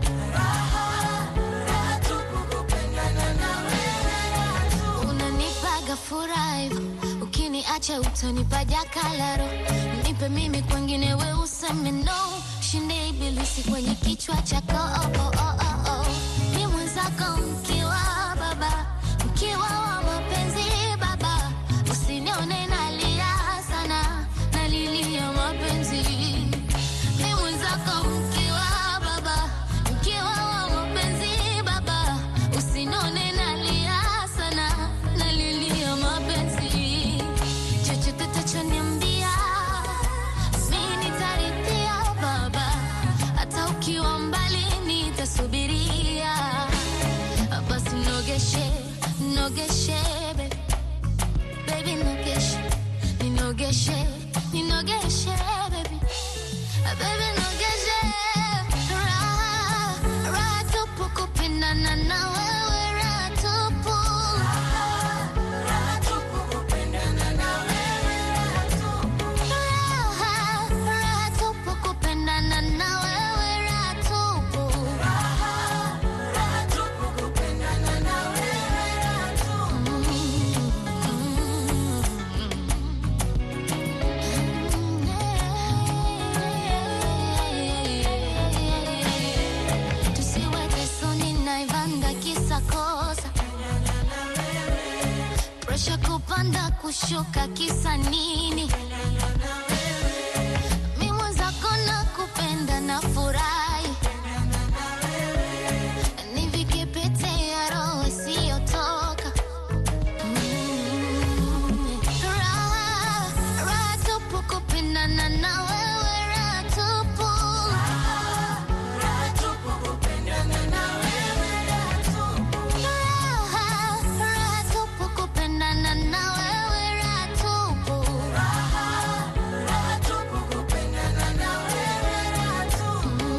Furahi, ukiniacha utanipa jakalaro. Nipe mimi kwengine we useme no. Shinde ibilisi kwenye kichwa chako. Oh, oh, oh, oh, oh. Ni mwenzako mkiwa baba, mkiwa wa mapenzi baba. Usinione nalia sana, nalilia mapenzi. Ni mwenzako mkiwa baba, mkiwa wa mapenzi baba. Usinione nalia sana, nalilia mapenzi. Chochote utachoniambia mimi nitarithia baba, hata ukiwa mbali nitasubiri. kupendana na wewe raha tupu. Raha tupu kupendana na wewe raha tupu. Raha tupu kupendana na wewe raha tupu. Raha tupu kupendana na wewe raha tupu. Tusiweke soni na ivanga kisa kosa. Presha kupanda kushuka kisa nini? Mimi mwenzako nakupenda na furahi. Nivike pete ya roho isiyotoka. Raha tupu kupendana na wewe raha tupu. Raha tupu kupendana na wewe raha tupu. Raha tupu kupendana na wewe raha tupu. Raha tupu kupendana na wewe raha tupu.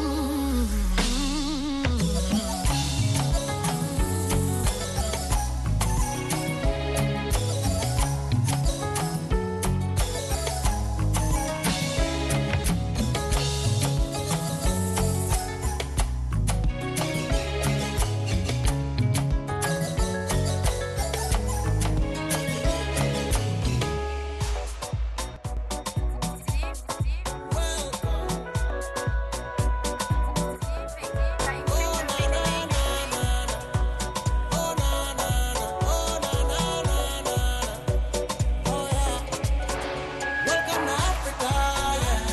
Welcome to Africa, yeah.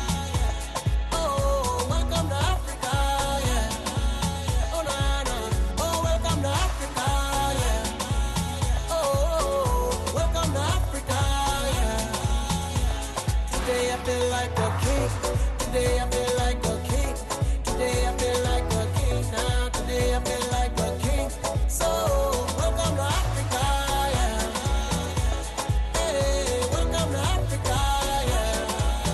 Oh, welcome to Africa, yeah. Oh, na, na. Oh, welcome to Africa, yeah. Oh, welcome to Africa, yeah. Today I feel like a king. Today I feel like a king. Today I feel like a king. Now today I feel like a king. So, welcome to Africa, yeah. Hey, welcome to Africa, yeah.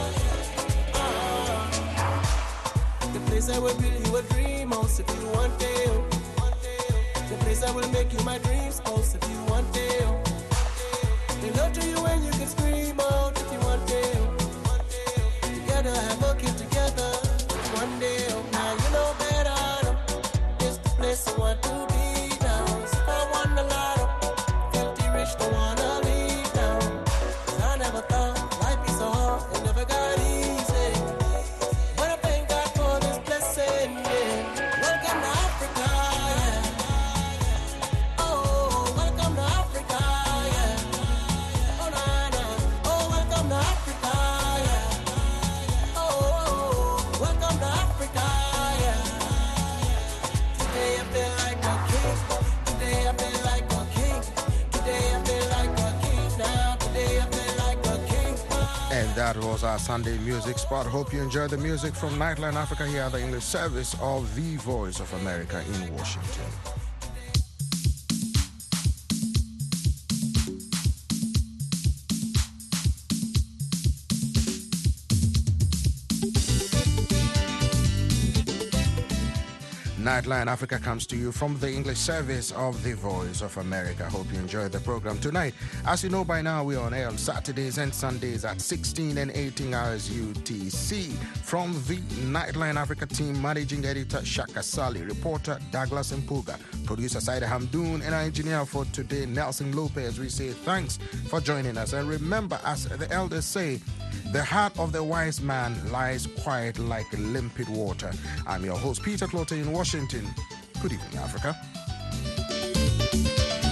The place I will build you a dream house if you want it. The place I will make you my dreams house if you want it. They love to you when you can scream out if you want it. Together have a kid together one day. Now you know better. It's the place I want to be now. So if I want a lot, filthy rich don't wanna leave now. 'Cause I never thought life be so hard. It never got easy. But I thank God for this blessing. Yeah. Welcome to Africa, yeah. Oh, welcome to Africa, yeah. Oh, na, na. Oh, welcome to Africa, yeah. Oh, welcome to Africa, yeah. Today I feel like a king. Today I feel like a king. Today I feel like a king. Now today I feel like a king. And that was our Sunday music spot. Hope you enjoyed the music from Nightline Africa here at the English service of the Voice of America in Washington. Nightline Africa comes to you from the English service of the Voice of America. Hope you enjoyed the program tonight. As you know by now, we're on air on Saturdays and Sundays at 16 and 18 hours UTC. From the Nightline Africa team, managing editor Shaka Sali, reporter Douglas Mpuga, producer Saida Hamdoon, and our engineer for today, Nelson Lopez. We say thanks for joining us. And remember, as the elders say, the heart of the wise man lies quiet like limpid water. I'm your host, Peter Clotter in Washington. Good evening, Africa.